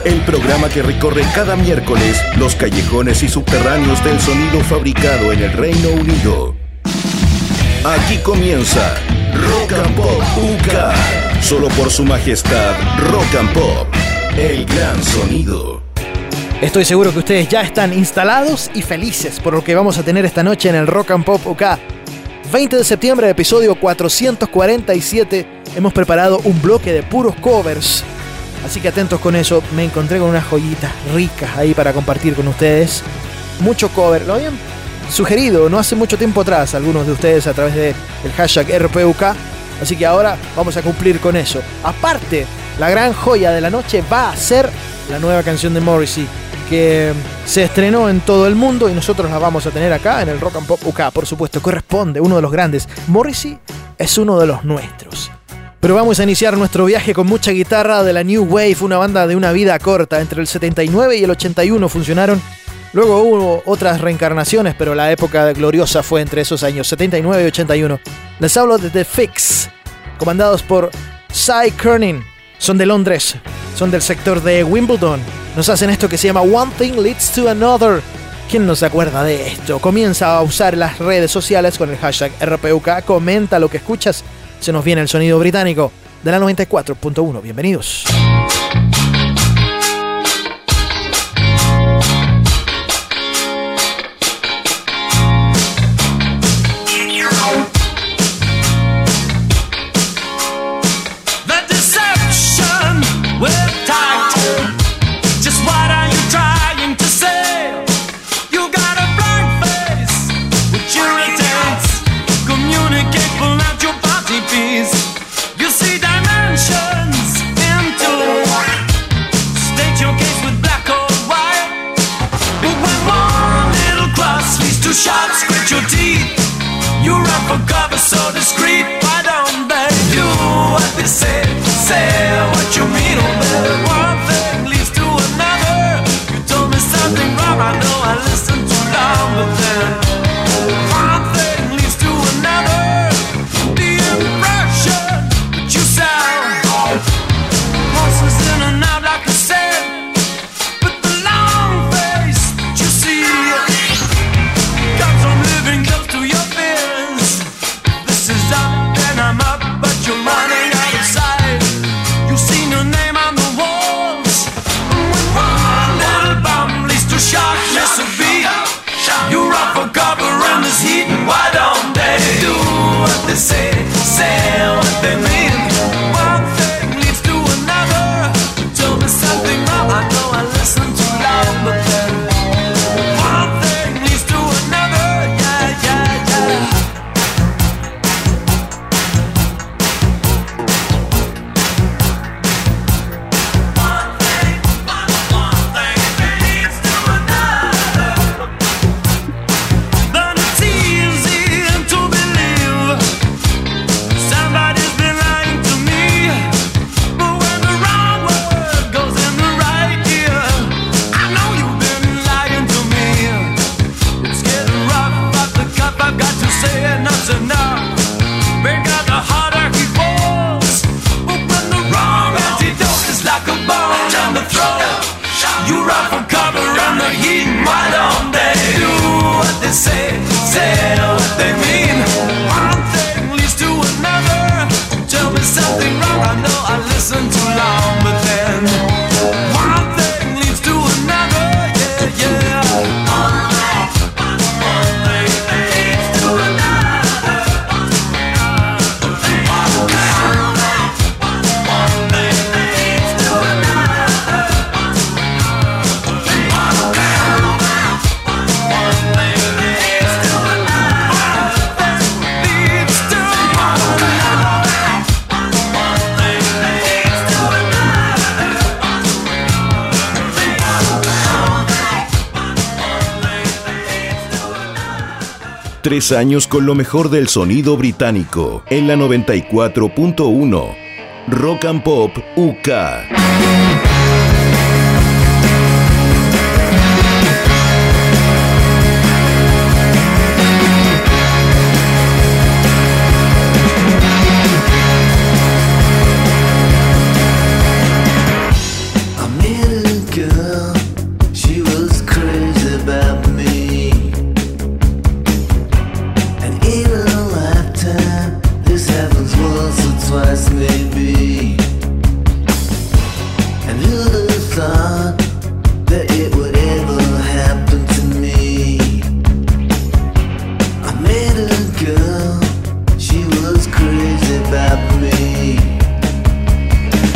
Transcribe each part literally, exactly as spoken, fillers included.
el programa que recorre cada miércoles los callejones y subterráneos del sonido fabricado en el Reino Unido. Aquí comienza Rock and Pop U K, solo por su majestad Rock and Pop, el gran sonido. Estoy seguro que ustedes ya están instalados y felices por lo que vamos a tener esta noche en el Rock and Pop U K. veinte de septiembre, episodio cuatrocientos cuarenta y siete. Hemos preparado un bloque de puros covers, así que atentos con eso. Me encontré con unas joyitas ricas ahí para compartir con ustedes. Mucho cover, lo habían sugerido no hace mucho tiempo atrás algunos de ustedes a través del hashtag R P U K, así que ahora vamos a cumplir con eso. Aparte, la gran joya de la noche va a ser la nueva canción de Morrissey, que se estrenó en todo el mundo y nosotros la vamos a tener acá en el Rock and Pop U K. Por supuesto, corresponde, uno de los grandes. Morrissey es uno de los nuestros. Pero vamos a iniciar nuestro viaje con mucha guitarra de la New Wave, una banda de una vida corta. Entre el setenta y nueve y el ochenta y uno funcionaron. Luego hubo otras reencarnaciones, pero la época gloriosa fue entre esos años, setenta y nueve y ochenta y uno. Les hablo de The Fix, comandados por Cy Curnin. Son de Londres, son del sector de Wimbledon. Nos hacen esto que se llama One Thing Leads to Another. ¿Quién no se acuerda de esto? Comienza a usar las redes sociales con el hashtag R P U K. Comenta lo que escuchas. Se nos viene el sonido británico de la noventa y cuatro punto uno. Bienvenidos. Shots, grit your teeth. You run for cover so discreet. Why don't they do what they say? Say what you mean, oh man. One thing leads to another. You told me something wrong, I know I listened too long, but then one thing leads to another. The impression that you sound horses in and out like I said. But the long face that you see close to your fears. This is up and I'm up, but you're running out of sight. You've seen your name on the walls. When one little bomb leads to shock, miss a beat. You run for cover in this heat. Why don't they do what they say, say what they mean? One thing leads to another. You told me something wrong, I know I listened too loud, but then one thing leads to another. Yeah, yeah, yeah. One thing, one, one thing leads to another. But it's easy to believe somebody's been lying to me. But when the wrong word goes in the right ear, I know you've been lying to me. It's getting rough off the cuff, I've got to say enough's enough. Break out the harder he falls. But when the wrong antidote is like a bone on the throat, you run for cover in the heat. Why don't they do what they say, say what they mean? One thing leads to another. Tell me something wrong, I know I listened too long, but then one thing leads to another. Yeah, yeah. Tres años con lo mejor del sonido británico en la noventa y cuatro punto uno. Rock and Pop U K. I'm in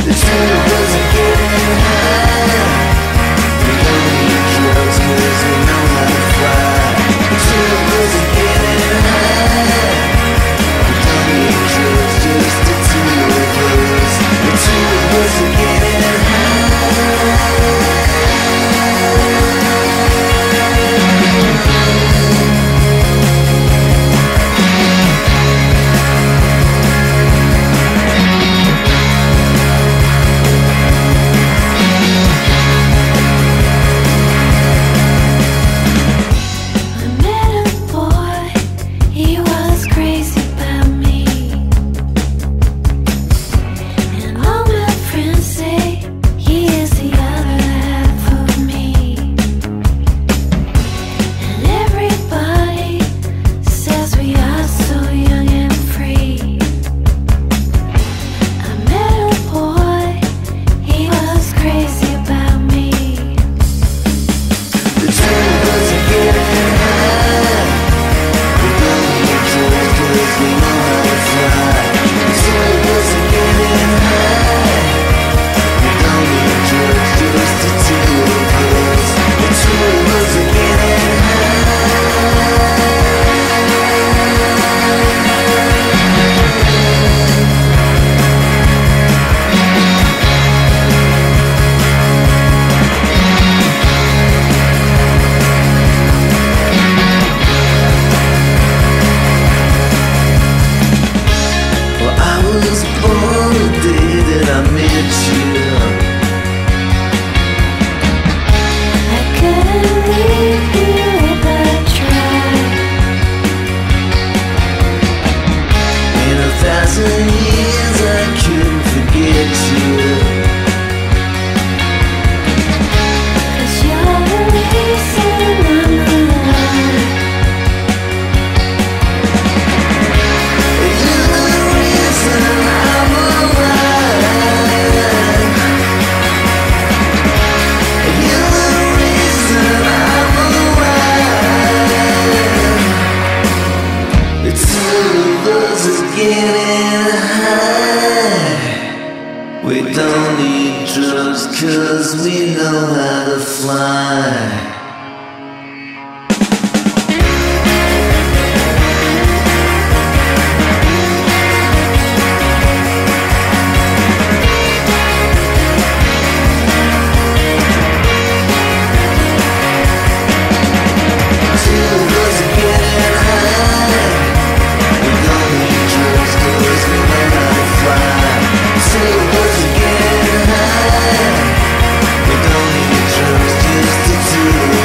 We don't need drugs just to do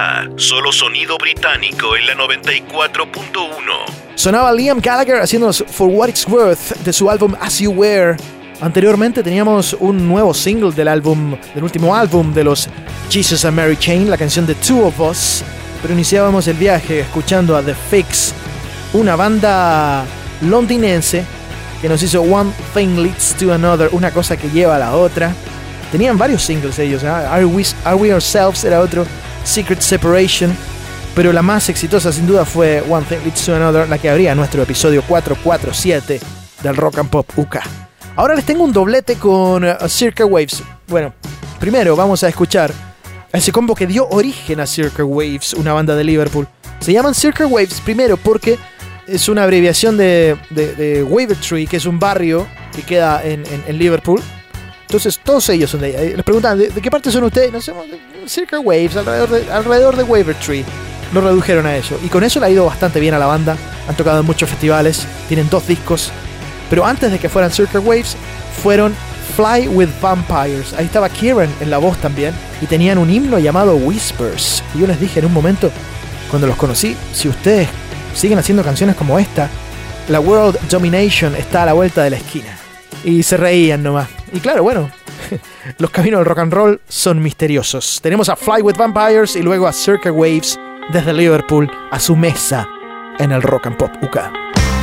K, solo sonido británico en la noventa y cuatro punto uno. Sonaba Liam Gallagher haciéndonos For What It's Worth de su álbum As You Were. Anteriormente teníamos un nuevo single del álbum, del último álbum de los Jesus and Mary Chain, la canción de Two of Us. Pero iniciábamos el viaje escuchando a The Fix, una banda londinense que nos hizo One Thing Leads to Another, una cosa que lleva a la otra. Tenían varios singles ellos, ¿eh? Are We, Are We Ourselves era otro, Secret Separation, pero la más exitosa sin duda fue One Thing Leads to Another, la que abría nuestro episodio cuatrocientos cuarenta y siete del Rock and Pop U K. Ahora les tengo un doblete con uh, Circa Waves. Bueno, primero vamos a escuchar a ese combo que dio origen a Circa Waves, una banda de Liverpool. Se llaman Circa Waves primero porque es una abreviación de, de, de Wavertree, que es un barrio que queda en, en, en Liverpool. Entonces todos ellos son de ahí. Les preguntan, ¿de, de qué parte son ustedes? No sé, Circa Waves, alrededor de, alrededor de Wavertree. Lo redujeron a eso. Y con eso le ha ido bastante bien a la banda. Han tocado en muchos festivales, tienen dos discos. Pero antes de que fueran Circa Waves, fueron Fly with Vampires. Ahí estaba Kieran en la voz también. Y tenían un himno llamado Whispers. Y yo les dije en un momento, cuando los conocí, si ustedes siguen haciendo canciones como esta, la World Domination está a la vuelta de la esquina. Y se reían nomás. Y claro, bueno, los caminos del rock and roll son misteriosos. Tenemos a Fly with Vampires y luego a Circa Waves desde Liverpool a su mesa en el Rock and Pop U K.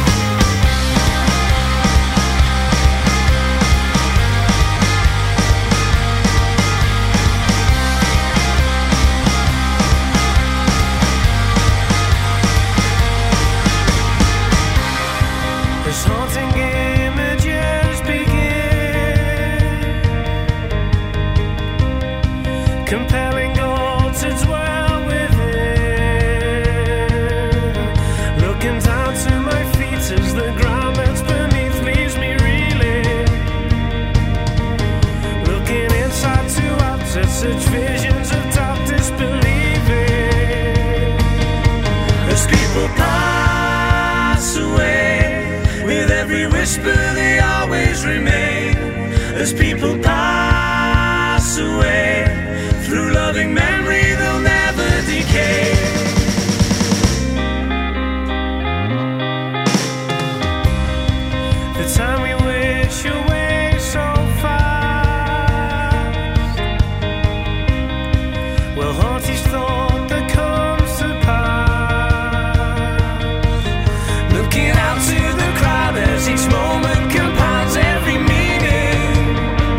Compelling gold to dwell within. Looking down to my feet as the ground that's beneath leaves me reeling. Looking inside to out at such visions of dark disbelieving. As people pass away, with every whisper they always remain. As people pass away, through loving memory they'll never decay. The time we wish away so fast will haunt each thought that comes to pass. Looking out to the crowd as each moment compounds every meaning.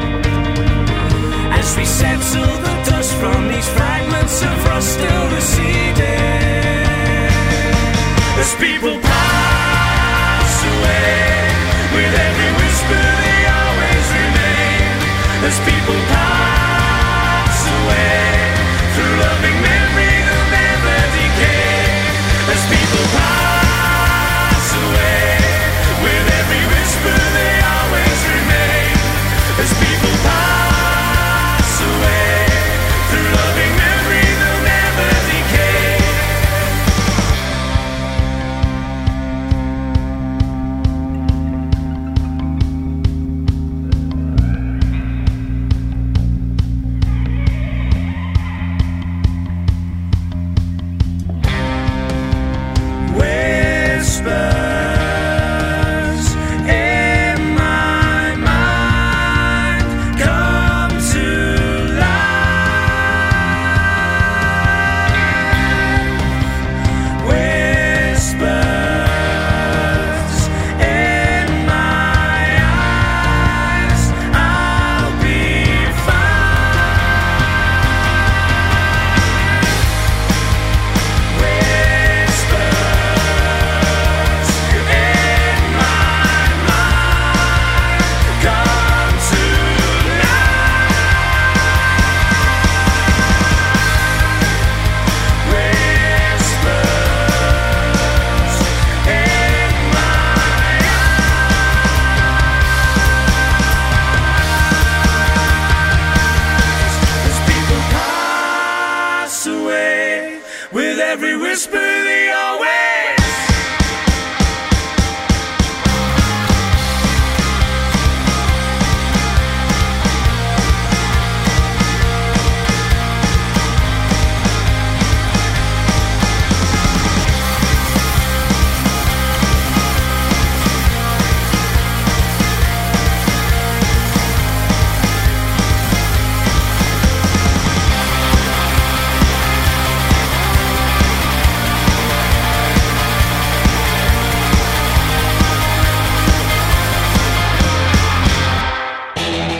As we settle the dust from these fragments of rust still receding. As people pass away, with every whisper they always remain. As people pass away, through loving memory they'll never decay. As people pass away, with every whisper they always remain. As people pass away, through loving memory they'll never decay. Whispers in my mind come to life. Whispers in my eyes, I'll be fine. Whispers in my mind come to life. Whispers in my eyes. As people pass away, with every whisper they always.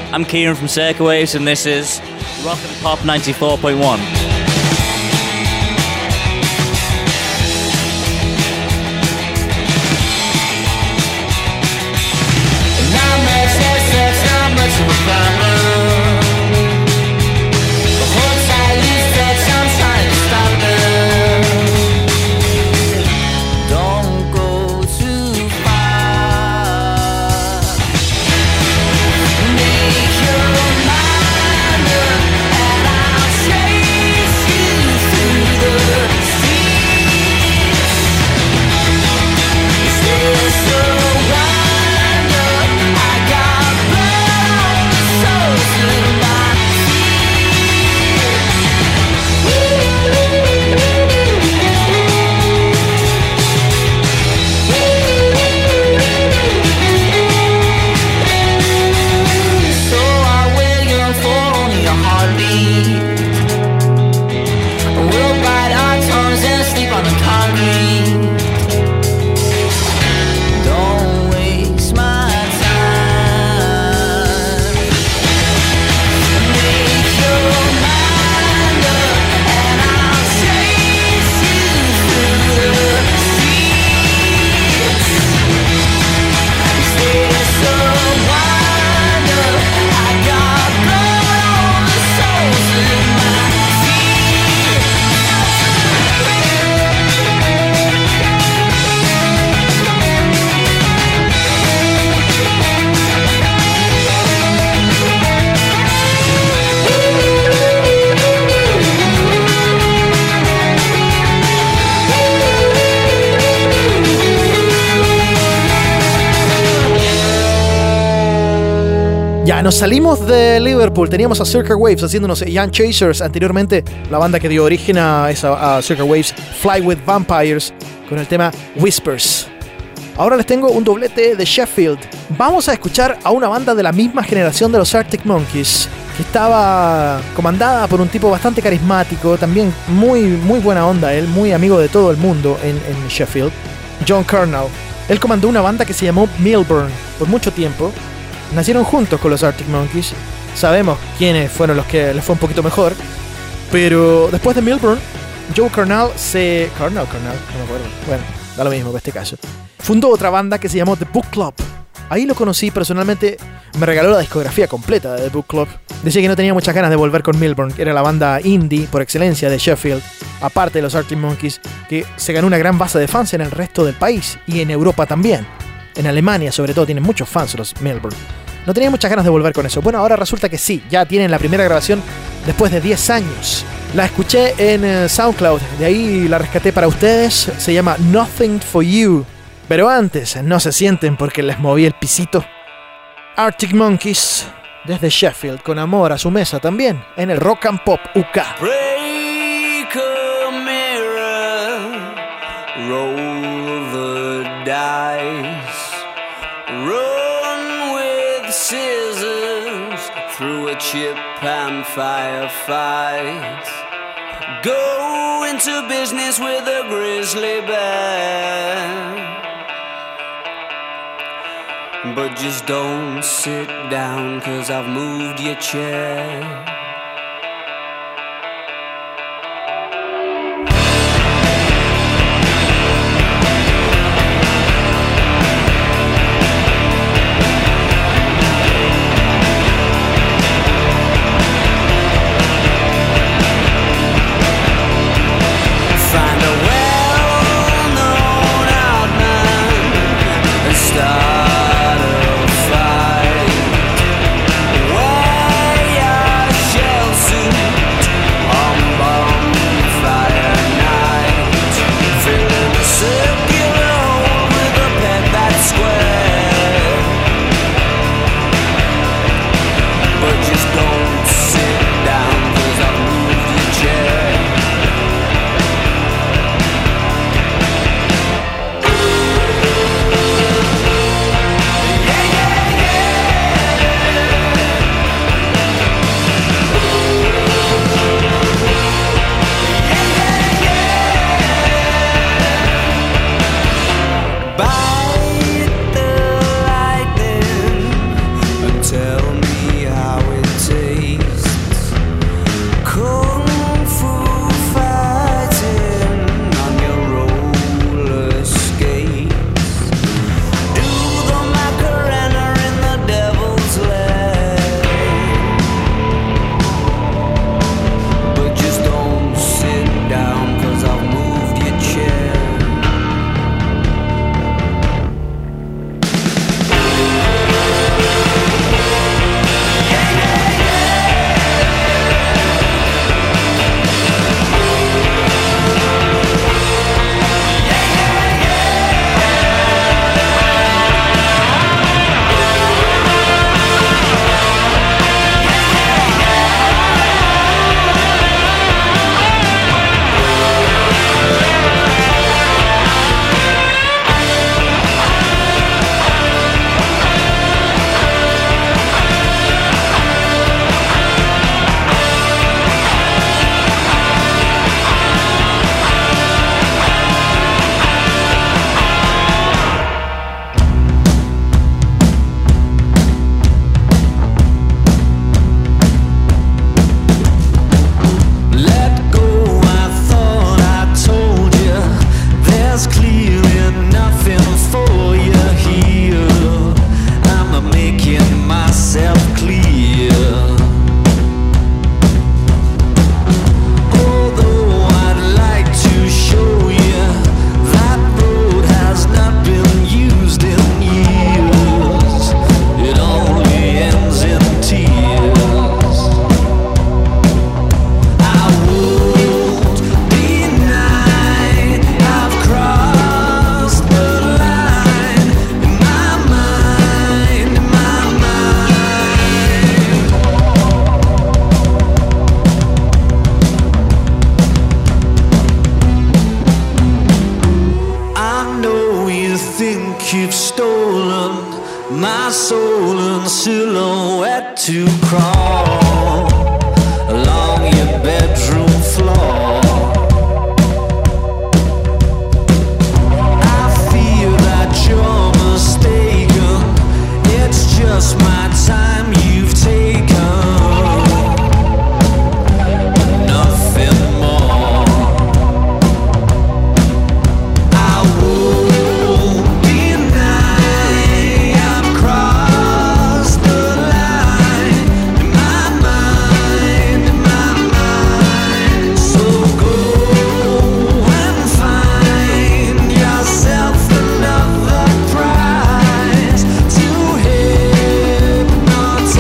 I'm Kieran from Circa Waves, and this is Rock and Pop ninety-four point one. Ya, nos salimos de Liverpool. Teníamos a Circa Waves haciéndonos Young Chasers. Anteriormente, la banda que dio origen a, esa, a Circa Waves, Fly With Vampires, con el tema Whispers. Ahora les tengo un doblete de Sheffield. Vamos a escuchar a una banda de la misma generación de los Arctic Monkeys, que estaba comandada por un tipo bastante carismático, también muy, muy buena onda, él muy amigo de todo el mundo en, en Sheffield, John Kernal. Él comandó una banda que se llamó Milburn por mucho tiempo. Nacieron juntos con los Arctic Monkeys. Sabemos quiénes fueron los que les fue un poquito mejor. Pero después de Milburn, Joe Kernal se... Kernal, Kernal, no me acuerdo. Bueno, da lo mismo en este caso. Fundó otra banda que se llamó The Book Club. Ahí lo conocí personalmente. Me regaló la discografía completa de The Book Club. Decía que no tenía muchas ganas de volver con Milburn, que era la banda indie por excelencia de Sheffield, aparte de los Arctic Monkeys, que se ganó una gran base de fans en el resto del país y en Europa también. En Alemania, sobre todo, tienen muchos fans los Milburn. No tenía muchas ganas de volver con eso. Bueno, ahora resulta que sí, ya tienen la primera grabación después de diez años. La escuché en uh, SoundCloud, de ahí la rescaté para ustedes. Se llama Nothing For You. Pero antes, no se sienten porque les moví el pisito. Arctic Monkeys, desde Sheffield, con amor a su mesa también, en el Rock and Pop U K. Break a mirror, roll the dice, run with scissors through a chip and firefight, go into business with a grizzly bear. But just don't sit down, 'cause I've moved your chair. Find a well-known outman and start a fight. Wear your to crawl along your bedroom floor. I fear that you're mistaken. It's just my time you've taken. Nothing more. I won't deny I've crossed the line in my mind, in my mind. So go and find yourself another prize to hypnotize.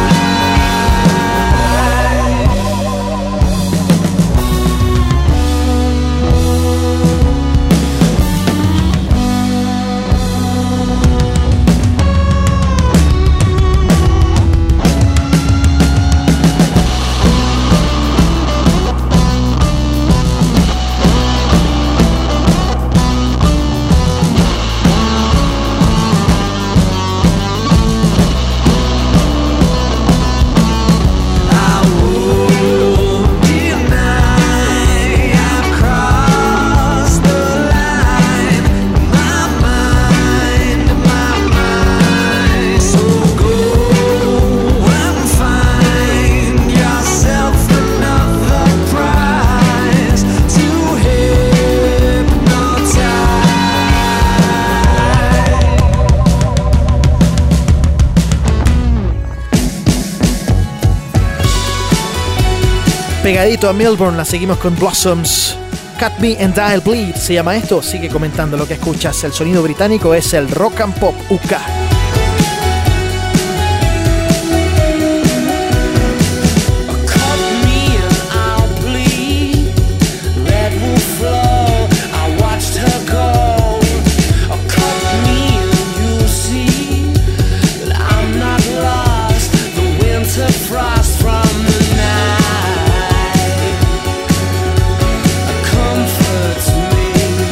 I won't deny I've crossed the line in my mind, in my mind. So go and find yourself another prize to hypnotize. Pegadito a Melbourne la seguimos con Blossoms. Cut Me and I'll Bleed se llama esto. Sigue comentando lo que escuchas. El sonido británico es el Rock and Pop U K. Cut me and I'll bleed. Red will flow. I watched her go. Cut me and you'll see that I'm not lost. The winter frost from the night comforts me.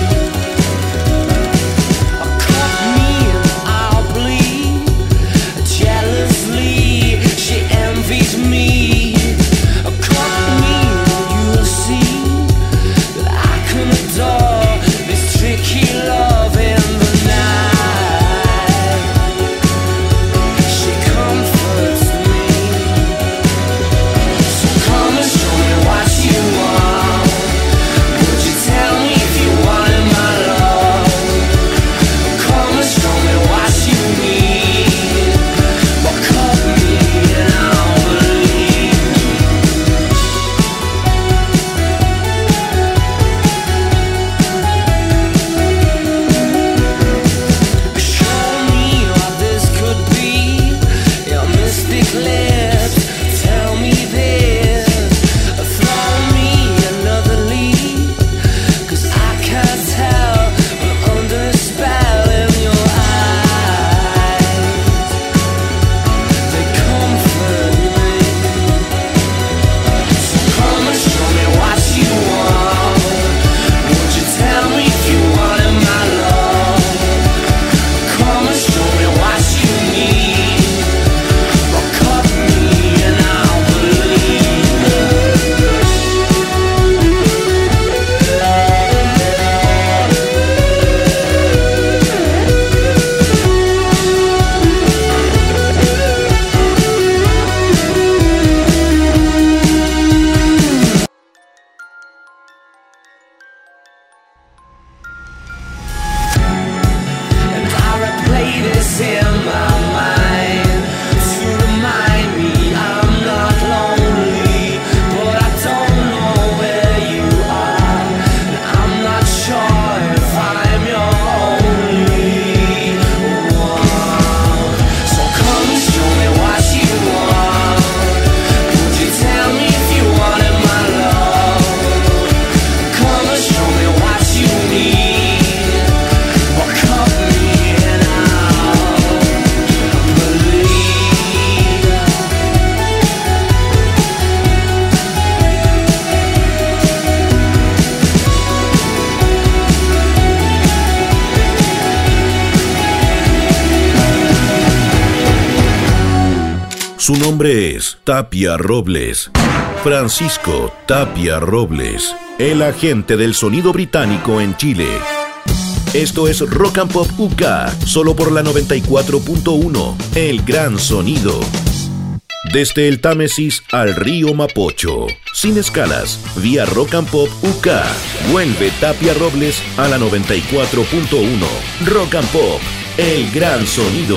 Cut me and I'll bleed. Jealously, she envies me. Cut me and you'll see that I can adore this tricky love in the night. She comforts me. Su nombre es Tapia Robles. Francisco Tapia Robles, el agente del sonido británico en Chile. Esto es Rock and Pop U K, solo por la noventa y cuatro punto uno, el gran sonido. Desde el Támesis al río Mapocho, sin escalas, vía Rock and Pop U K. Vuelve Tapia Robles a la noventa y cuatro punto uno. Rock and Pop, el gran sonido.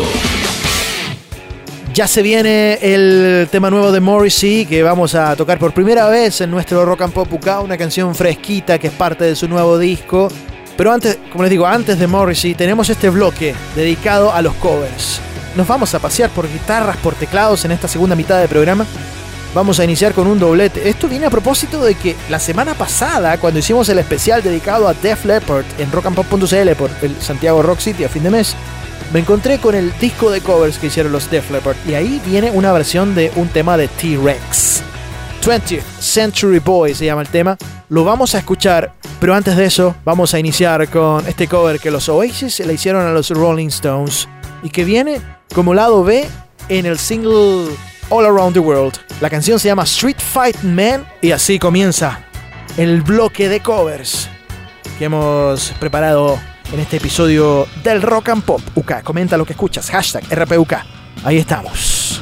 Ya se viene el tema nuevo de Morrissey, que vamos a tocar por primera vez en nuestro Rock and Pop U K, una canción fresquita que es parte de su nuevo disco. Pero antes, como les digo, antes de Morrissey, tenemos este bloque dedicado a los covers. Nos vamos a pasear por guitarras, por teclados en esta segunda mitad del programa. Vamos a iniciar con un doblete. Esto viene a propósito de que la semana pasada, cuando hicimos el especial dedicado a Def Leppard en rock and pop punto c l por el Santiago Rock City a fin de mes, me encontré con el disco de covers que hicieron los Def Leppard, y ahí viene una versión de un tema de T-Rex. twentieth Century Boy se llama el tema. Lo vamos a escuchar, pero antes de eso vamos a iniciar con este cover que los Oasis le hicieron a los Rolling Stones y que viene como lado B en el single All Around the World. La canción se llama Street Fight Man y así comienza el bloque de covers que hemos preparado en este episodio del Rock and Pop U K. Comenta lo que escuchas, hashtag R P U K. Ahí estamos.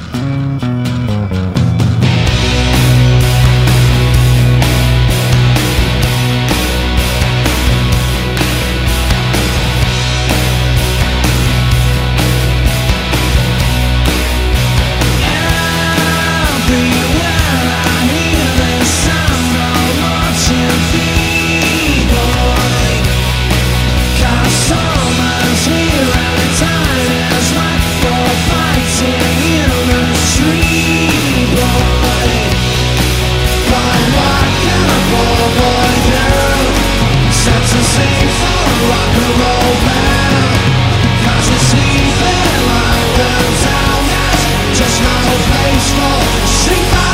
Just no place for street fight.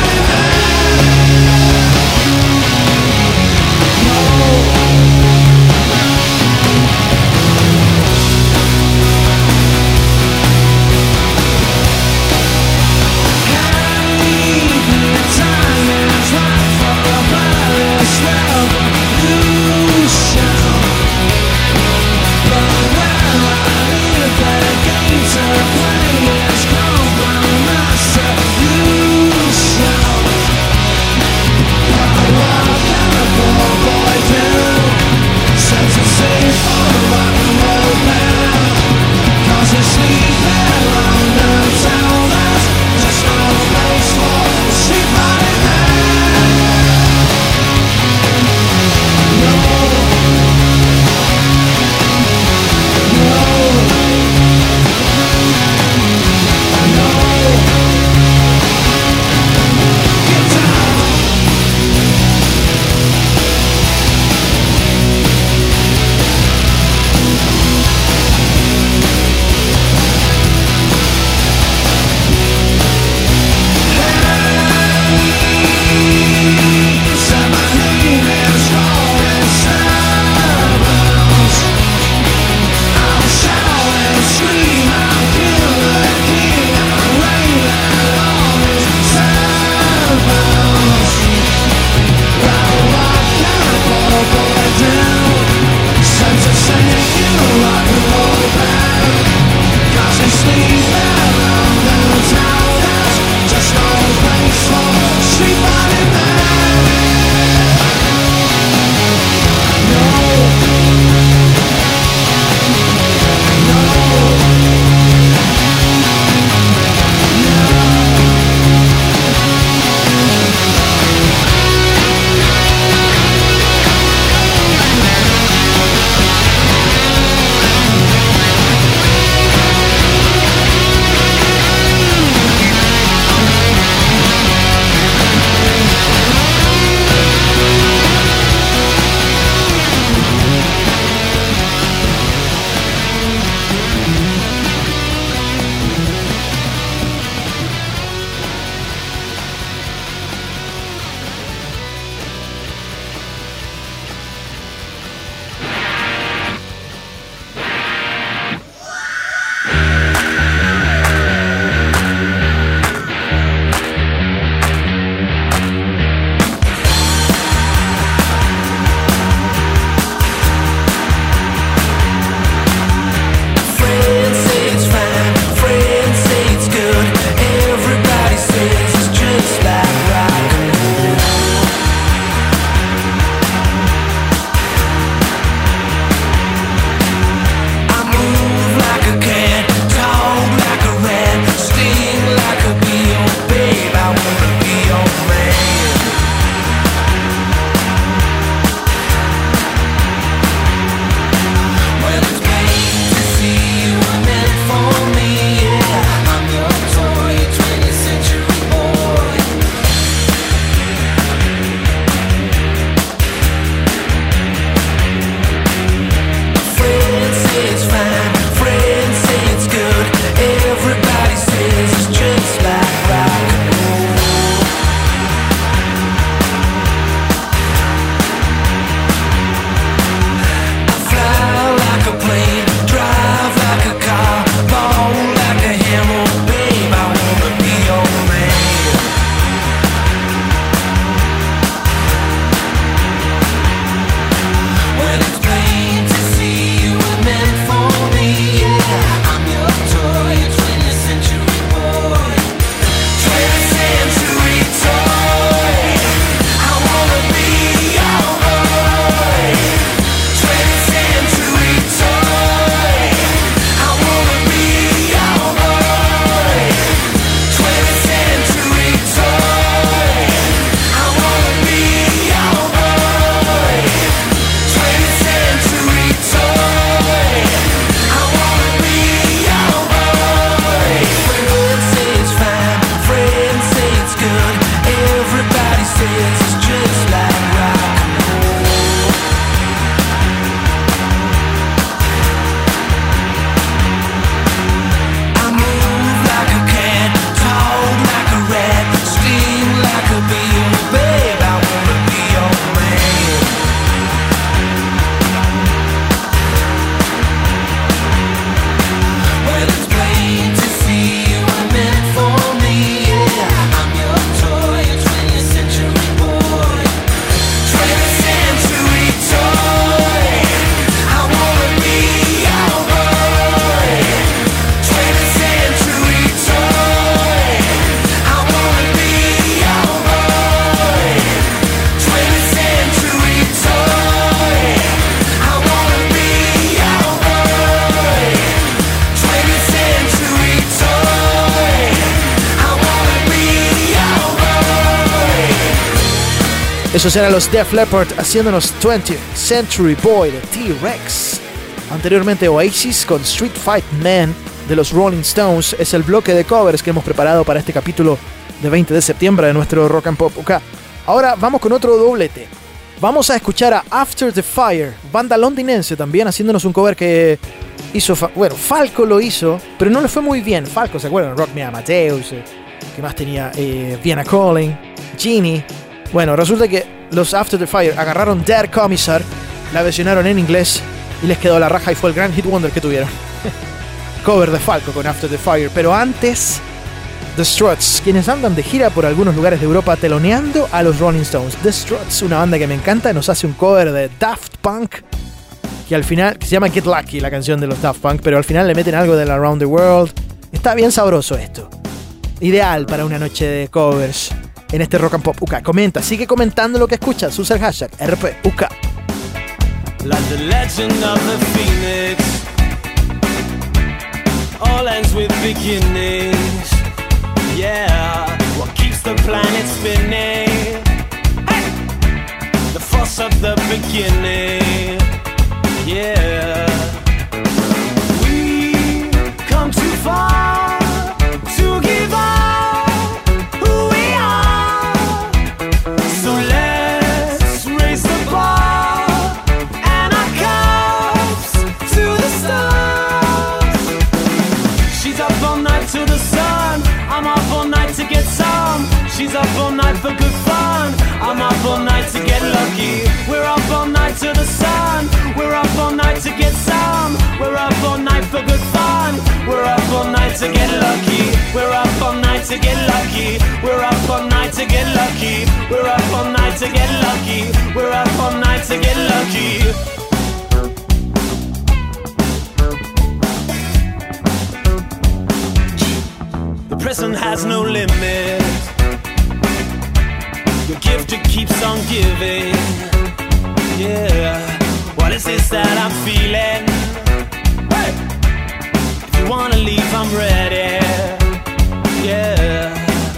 Esos eran los Def Leppard haciéndonos twentieth Century Boy de T-Rex. Anteriormente Oasis con Street Fight Man de los Rolling Stones. Es el bloque de covers que hemos preparado para este capítulo de veinte de septiembre de nuestro Rock and Pop U K. Ahora vamos con otro doblete. Vamos a escuchar a After the Fire, banda londinense también, haciéndonos un cover que hizo... Fa- bueno, Falco lo hizo, pero no le fue muy bien. Falco, ¿se acuerdan? Rock Me Amadeus, eh, que más tenía eh, Vienna Calling, Genie. Bueno, resulta que los After the Fire agarraron Dead Commissar, la versionaron en inglés y les quedó la raja y fue el gran hit wonder que tuvieron. Cover de Falco con After the Fire. Pero antes, The Struts, quienes andan de gira por algunos lugares de Europa teloneando a los Rolling Stones. The Struts, una banda que me encanta, nos hace un cover de Daft Punk, que al final, que se llama Get Lucky, la canción de los Daft Punk, pero al final le meten algo del Around the World. Está bien sabroso esto. Ideal para una noche de covers en este Rock and Pop U K. Comenta, sigue comentando lo que escuchas. Usa el hashtag R P U K. Like the legend of the phoenix, all ends with beginnings. Yeah, what keeps the planet spinning? Hey! The force of the beginning. Yeah, we come too far to give up who we are. So let's raise the bar and our cups to the stars. She's up all night to the sun. I'm up all night to get some. She's up all night for good fun. I'm up all night to get lucky. We're up all night to the sun. We're up all night to get some. We're up all night for good fun. We're up all night to get lucky. We're up all night to get lucky. We're up all night to get lucky. We're up all night to get lucky. We're up all night to get lucky. The present has no limit. Your gift, it keeps on giving. Yeah, what is this that I'm feeling? Hey! If you wanna leave, I'm ready. Yeah,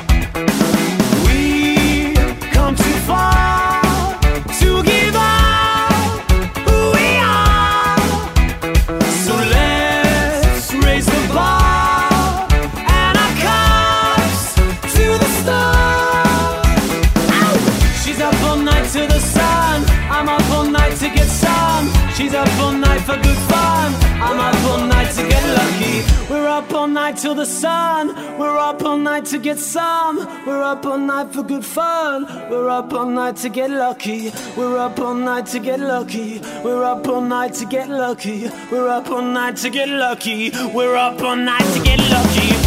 we come too far to give up who we are. So let's raise the bar and our cups to the stars. Ow! She's up all night to the sun. I'm up all night to get some. She's up all night for good fun. I'm up all night to get lucky. We're up all night till the sun. We're up all night to get some. We're up all night for good fun. We're up all night to get lucky. We're up all night to get lucky. We're up all night to get lucky. We're up all night to get lucky. We're up all night to get lucky.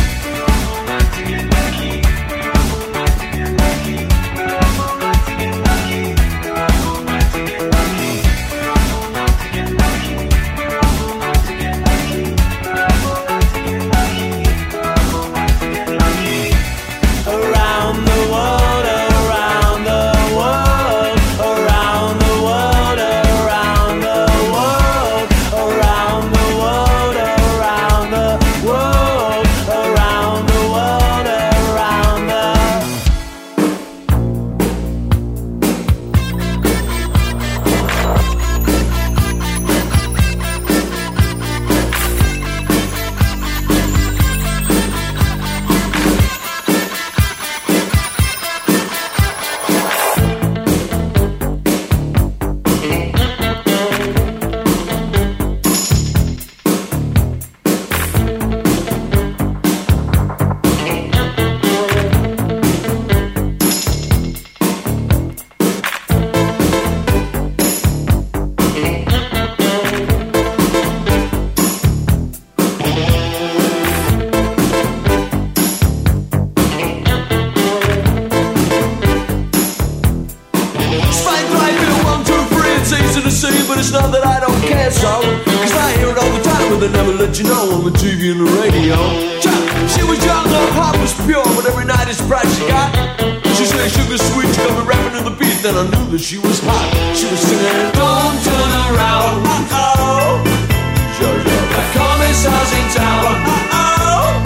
You know on the T V and the radio. She was young, her heart was pure, but every night it's bright she got. She sang sugar sweet, she got me rapping to the beat, then I knew that she was hot. She was singing, don't turn around, uh-oh. The commissar's in town, uh-oh.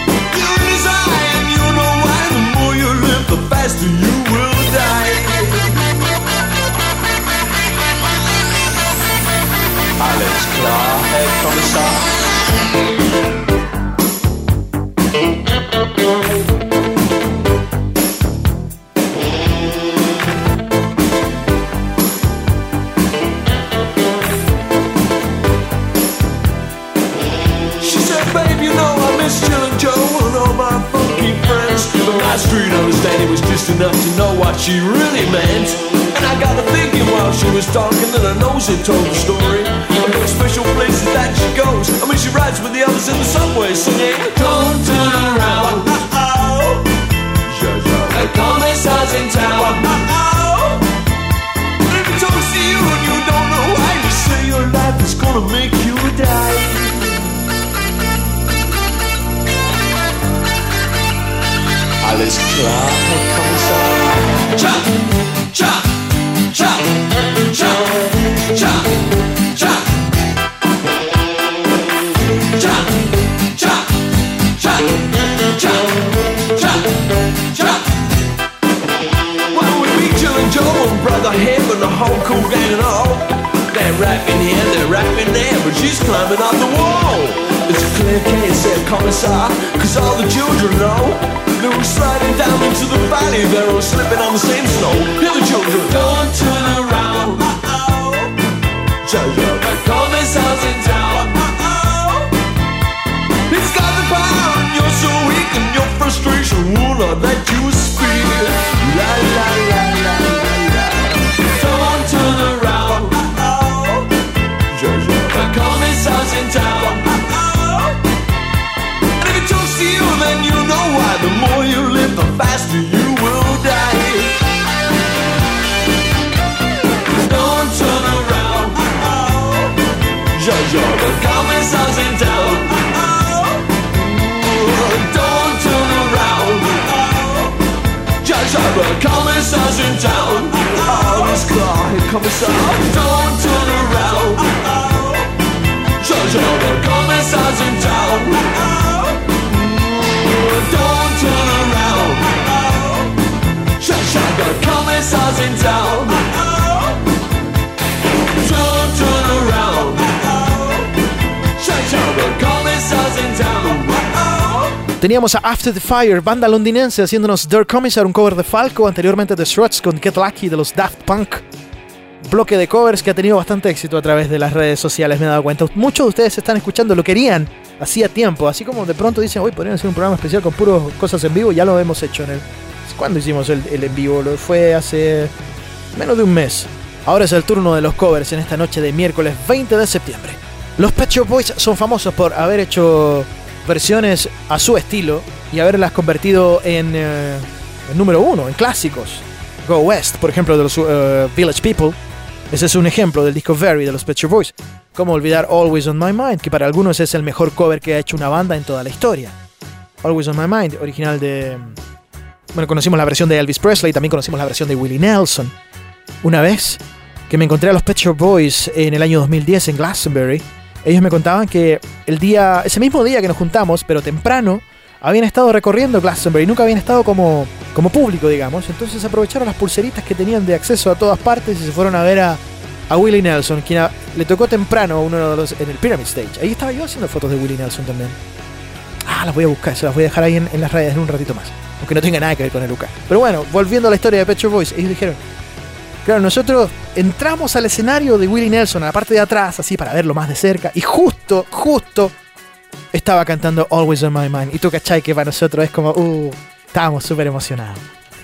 You're his eye and you know why. The more you live, the faster you will die. enough to know what she really meant. And I got to thinking while she was talking that her nose had told the story of the special places that she goes. I mean, she rides with the others in the subway singing, don't turn around, uh-oh. The commissar's in town, uh-oh. And if he talks to you and you don't know why, you say your life is gonna make you die. Alles klar, Herr Kommissar. Cha, cha, cha, cha, cha, cha. Cha, cha, cha, cha, cha, cha. Well, we meet Jill and Joe and Brother Hip and the whole cool gang and all. They're rapping here, they're rapping there, but she's climbing up the wall. It's a clear case, said Commissar, cause all the children know they were sliding down into the valley, they were slipping on the same snow. Hear the children, don't turn around, uh-oh. Jojo, the Commissar's in town, uh-oh. He's got the power and you're so weak and your frustration will not let you speak. La la la la la la. Don't turn around, uh-oh. Jojo, the Commissar's in town, uh-oh. And if he talks to you, then you know why. The more you live, the faster you will die. Don't turn around, uh-oh. Jojo, the Commissar's in town, uh-oh. Don't turn around, uh-oh. Jojo, the Commissar's in town, uh-oh. It's klar, Herr Kommissar. Don't turn around, uh-oh. Jojo, the Commissar's in town, uh-oh. Don't turn around, uh-oh. Shut the Commissar's in town, uh-oh. Don't turn around, uh-oh. Shut the Commissar's in town, uh-oh. Teníamos a After the Fire, banda londinense, haciéndonos Their Commissar, un cover de Falco, anteriormente The Struts con Get Lucky de los Daft Punk. Bloque de covers que ha tenido bastante éxito a través de las redes sociales, me he dado cuenta. Muchos de ustedes están escuchando, lo querían hacía tiempo, así como de pronto dicen, hoy podrían hacer un programa especial con puras cosas en vivo, ya lo hemos hecho en el... ¿Cuándo hicimos el, el en vivo? Lo fue hace menos de un mes. Ahora es el turno de los covers en esta noche de miércoles veinte de septiembre. Los Pet Shop Boys son famosos por haber hecho versiones a su estilo y haberlas convertido en, eh, en número uno, en clásicos. Go West, por ejemplo, de los uh, Village People. Ese es un ejemplo del disco Very de los Pet Shop Boys. Cómo olvidar Always on My Mind, que para algunos es el mejor cover que ha hecho una banda en toda la historia. Always on My Mind, original de... Bueno, conocimos la versión de Elvis Presley, también conocimos la versión de Willie Nelson. Una vez que me encontré a los Pet Shop Boys en el año dos mil diez en Glastonbury, ellos me contaban que el día, ese mismo día que nos juntamos, pero temprano, habían estado recorriendo Glastonbury, nunca habían estado como, como público, digamos. Entonces aprovecharon las pulseritas que tenían de acceso a todas partes y se fueron a ver a, a Willie Nelson, quien a, le tocó temprano a uno de los en el Pyramid Stage. Ahí estaba yo haciendo fotos de Willie Nelson también. Ah, las voy a buscar, se las voy a dejar ahí en, en las redes en un ratito más, aunque no tenga nada que ver con el U K. Pero bueno, volviendo a la historia de Pet Shop Boys, ellos dijeron, claro, nosotros entramos al escenario de Willie Nelson, a la parte de atrás, así para verlo más de cerca, y justo, justo estaba cantando Always on My Mind. Y tú cachai que para nosotros es como, uh, estábamos súper emocionados.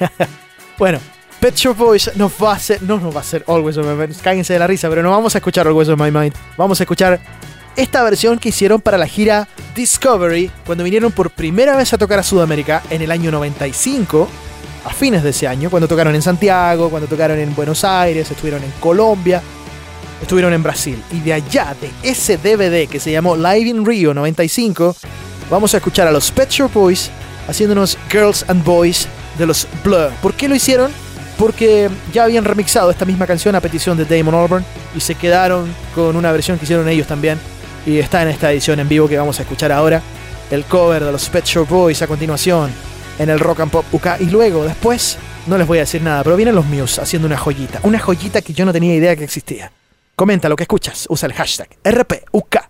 Bueno, Pet Shop Boys nos va a hacer, no nos va a hacer Always on My Mind, cállense de la risa, pero no vamos a escuchar Always on My Mind. Vamos a escuchar esta versión que hicieron para la gira Discovery, cuando vinieron por primera vez a tocar a Sudamérica en el año noventa y cinco, a fines de ese año, cuando tocaron en Santiago, cuando tocaron en Buenos Aires, estuvieron en Colombia, estuvieron en Brasil. Y de allá, de ese D V D que se llamó Live in Rio noventa y cinco, vamos a escuchar a los Pet Shop Boys haciéndonos Girls and Boys de los Blur. ¿Por qué lo hicieron? Porque ya habían remixado esta misma canción a petición de Damon Albarn y se quedaron con una versión que hicieron ellos también. Y está en esta edición en vivo que vamos a escuchar ahora, el cover de los Pet Shop Boys a continuación en el Rock and Pop U K. Y luego, después, no les voy a decir nada, pero vienen los Muse haciendo una joyita. Una joyita que yo no tenía idea que existía. Comenta lo que escuchas, usa el hashtag R P U K.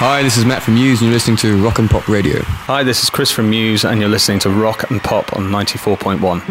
Hi, this is Matt from Muse, and you're listening to Rock and Pop Radio. Hi, this is Chris from Muse, and you're listening to Rock and Pop on ninety-four point one.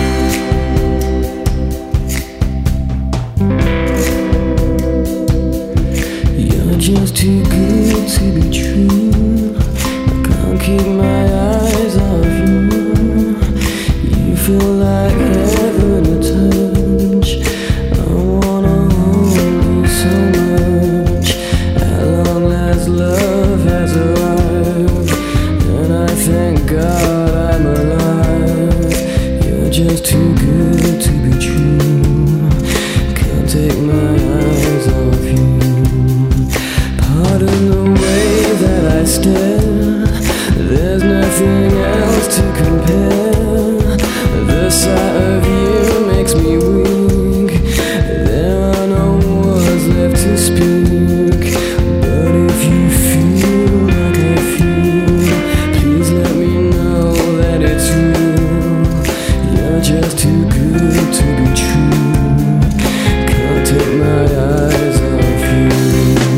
You're just too good to be true. I can't keep my eyes off you. You feel like heaven to touch. I wanna hold you so much. At long last, love has arrived, and I thank God I'm alive. You're just too good to be true. Can't take my eyes off you. Pardon the way that I stare. There's nothing else to compare. The sight of you makes me weak. There are no words left to speak. But if you feel like I feel, please let me know that it's real. You're just too good to be true. Can't take my eyes off you.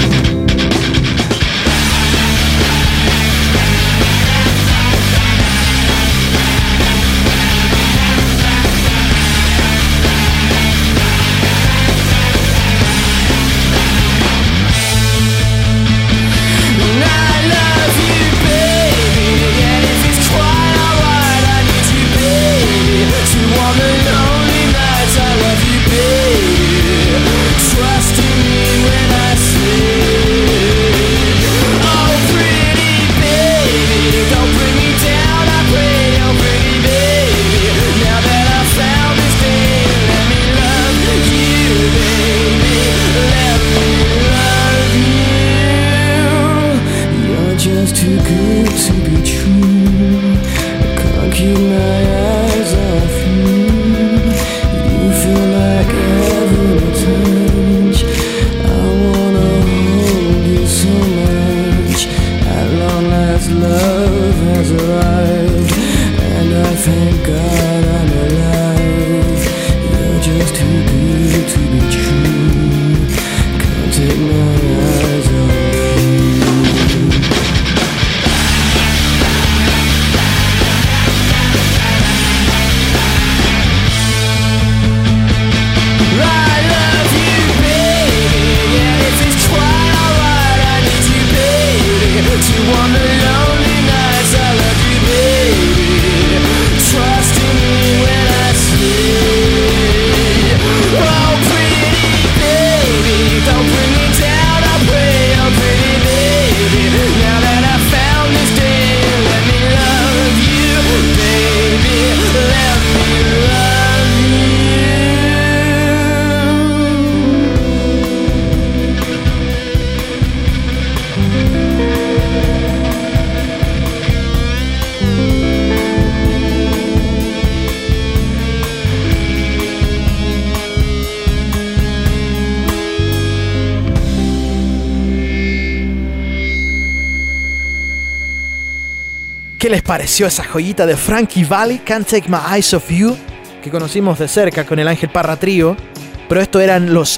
¿Qué les pareció esa joyita de Frankie Valli, Can't Take My Eyes Off You, que conocimos de cerca con el Ángel Parra Trío? Pero esto eran los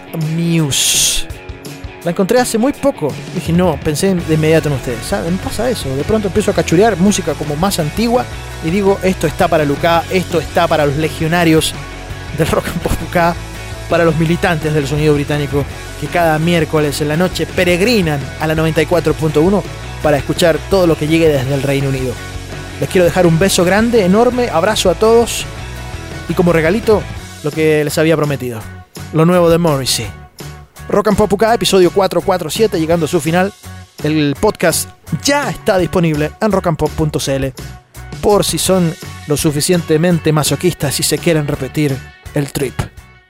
Muse. La encontré hace muy poco. Dije, no, pensé de inmediato en ustedes. ¿Saben? Me pasa eso. De pronto empiezo a cachurear música como más antigua y digo, esto está para Lucá, esto está para los legionarios del Rock and Pop U K, para los militantes del sonido británico que cada miércoles en la noche peregrinan a la noventa y cuatro punto uno para escuchar todo lo que llegue desde el Reino Unido. Les quiero dejar un beso grande, enorme, abrazo a todos y como regalito lo que les había prometido, lo nuevo de Morrissey. Rock and Pop U K, episodio cuatrocientos cuarenta y siete, llegando a su final. El podcast ya está disponible en rock and pop punto c l por si son lo suficientemente masoquistas y se quieren repetir el trip.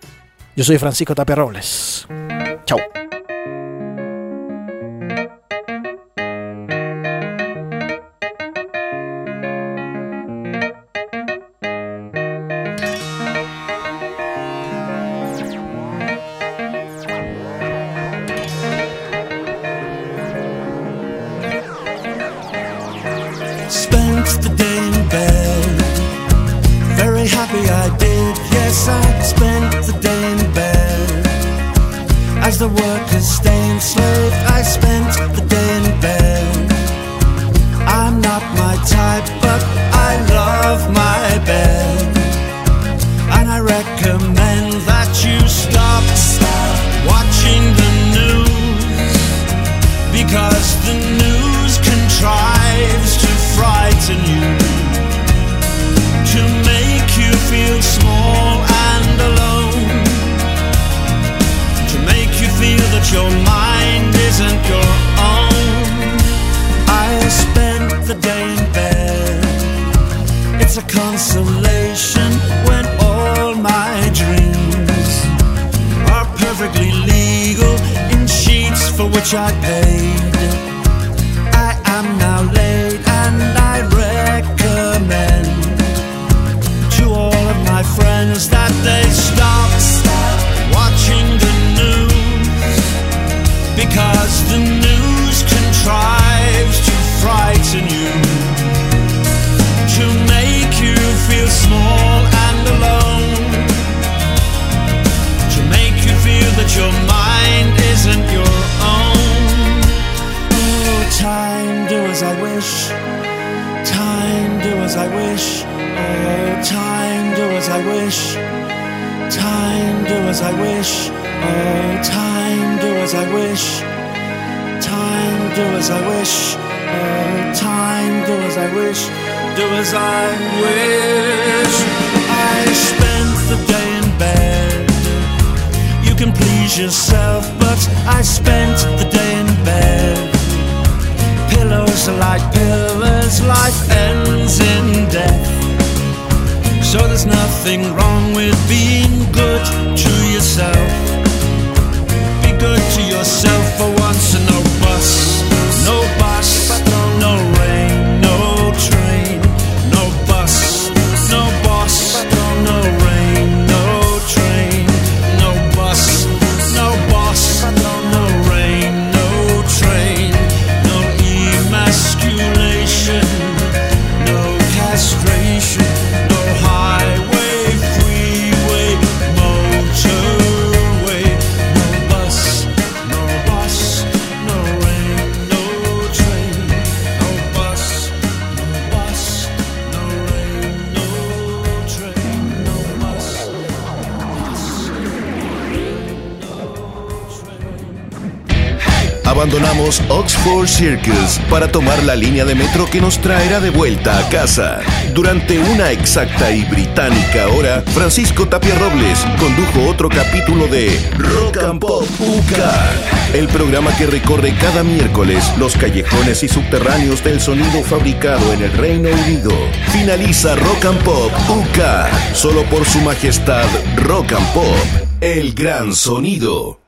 Yo soy Francisco Tapia Robles. Chau. Spent the day in bed, very happy I did. Yes, I spent the day in bed. As the workers stay enslaved, I spent the day in bed. I'm not my type, but I love my bed. And I recommend that you stop, stop watching the news, because the news contrives to frighten you, to make you feel small and alone, to make you feel that your mind isn't your own. I spent the day in bed. It's a consolation when all my dreams are perfectly legal in sheets for which I paid. I am now laid, and I recommend to all of my friends that they stop, stop watching the news, because the news contrives to frighten you, to make you feel small and alone, to make you feel that your mind isn't your own. Oh, time, do as I wish. Time, do as I wish. Oh, time, do as I wish. Time, do as I wish. Oh, time, do as I wish. Time, do as I wish. Oh, time, do as I wish. Do as I wish. I spent the day in bed. You can please yourself, but I spent the day in bed. Pillows are like pillars, life ends in death. So there's nothing wrong with being good to yourself. Be good to yourself for once, and no bus, no bus, no rain, no train, no bus, no bus, no rain, no train, no bus, no bus, no rain, no train, no emasculation, no castration, no highway, freeway, motorway, no bus, no bus, no rain, no train, no bus, no bus, no rain, no train, no bus, Abandonamos Oxford Circus para tomar la línea de metro que nos traerá de vuelta a casa. Durante una exacta y británica hora, Francisco Tapia Robles condujo otro capítulo de Rock and Pop U K, el programa que recorre cada miércoles los callejones y subterráneos del sonido fabricado en el Reino Unido. Finaliza Rock and Pop U K, solo por su majestad Rock and Pop, el gran sonido.